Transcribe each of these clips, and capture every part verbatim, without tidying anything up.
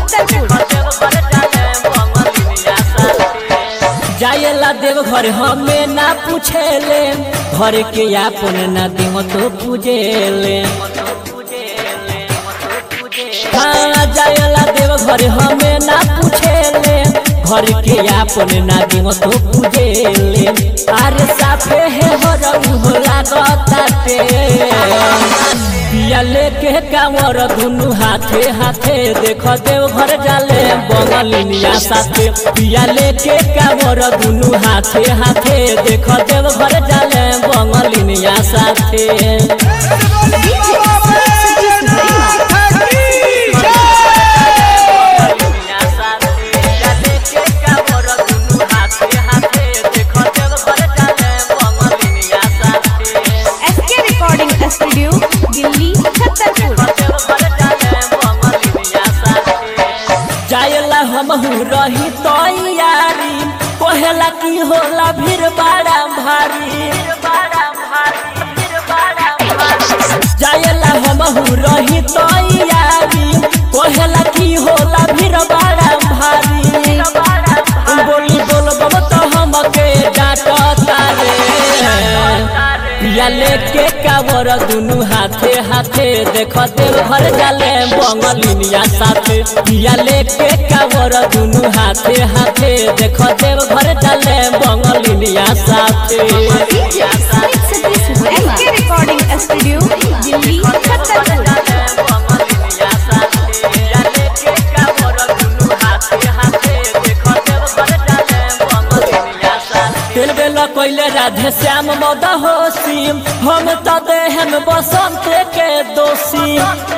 जायला देव घर हमें ना पूछेले, घर के आपन ना देव तो पूजेले। हाँ जायला देव घर हमें ना पूछेले, घर के आपन ना देव तो पूजेले। अरे साफे है हो रहू लागताटे, पिया लेके कांवर दुनु हाथे हाथे, देख देव घर जाले बंगलिनिया साथे। पिया लेके कांवर दुनु हाथे हाथे, देख देव घर जाले बंगलिनिया साथे। जायला हमहू रही तैयारी, कहेला की होला भीड़ बड़ा भारी। जायला हमहू रही तैयारी, कहेला की होला भीड़ बड़ा भारी। बोली बोलबो तो हमके डांटता रे, पिया लेके कांवर दुनु हाथे हाथे, देख देव घर जाले बंगलिनिया साथे। पिया लेके कांवर दुनु हाथे हाथे, देख देव घर जाले बंगलिनिया साथे। रिकॉर्डिंग स्टूडियो दिल्ली कोइले राधे श्याम मद होशी, हम तो देहन बसंत के दोषी।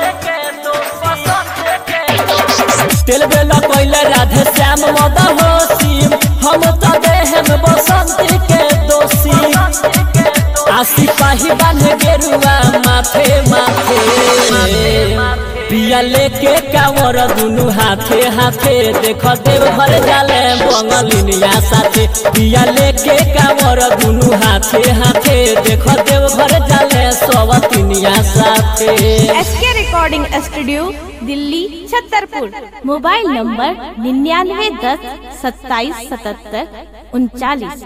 तेल बेला कोइले राधे श्याम मद होशी, हम तो देहन बसंत के दोषी। आसी पाही बांध गेरुआ माथे माथे, पिया लेके कांवर दुनु हाथे हाथे, देख देव घर जाले बंगलिनिया साथे। पिया लेके कांवर दुनु हाथे हाथे, देख देव घर जाले सवतिनिया साथे। S K recording studio Delhi Chhatarpur. Mobile number निन्यानवे दस सत्ताईस सतहत्तर उनचालीस।